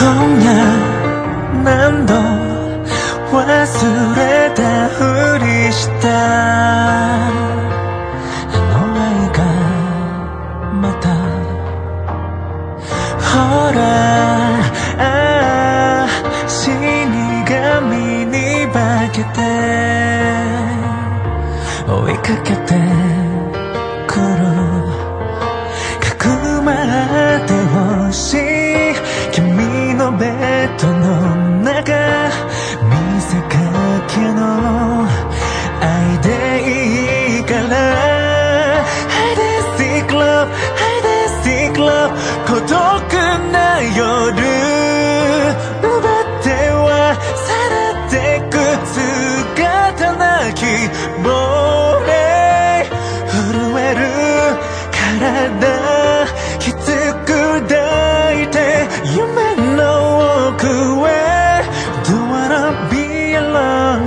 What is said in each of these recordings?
夜何度忘れたふりしたあの愛がまたほら死神に化けて追いかけてくるかくまってほしい君のベッドの中見せかけの愛でいいから Hide and seek love Hide and seek love 孤独な夜奪っては去ってく姿なき亡霊震える体きつく抱いて夢の奥へ Don't wanna be alone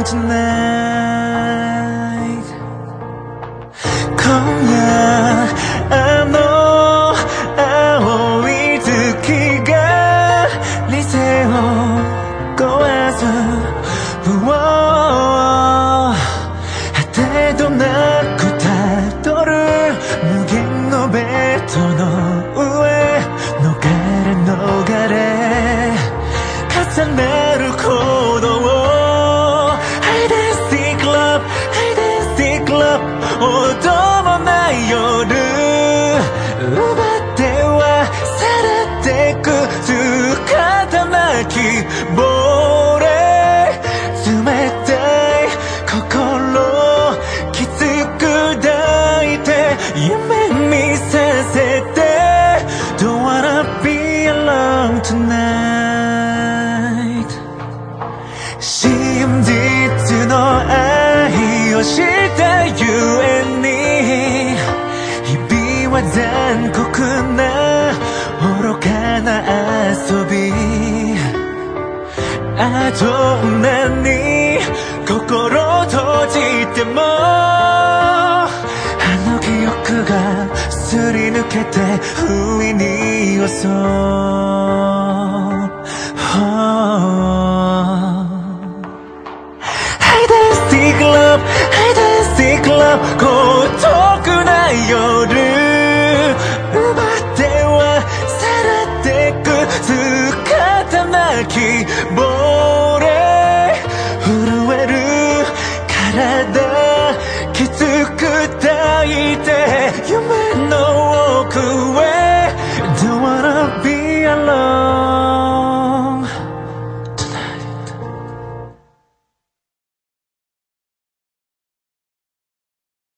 tonight 今夜あの青い月が理性を壊す果てどなくたどる無限のベッドの上逃れ重なる鼓動 Hide and seek love Hide and seek love 音もない夜奪っては去ってく姿なき亡霊冷たい心きつく抱いて夢見させて Don't wanna be alone tonight 真実の愛をしたゆえに日々は残酷な愚かな遊びどんなに心閉じてもあの記憶がすり抜けて不意に襲う Hide and seek love Hide and seek love 孤独な夜奪っては去ってく姿なき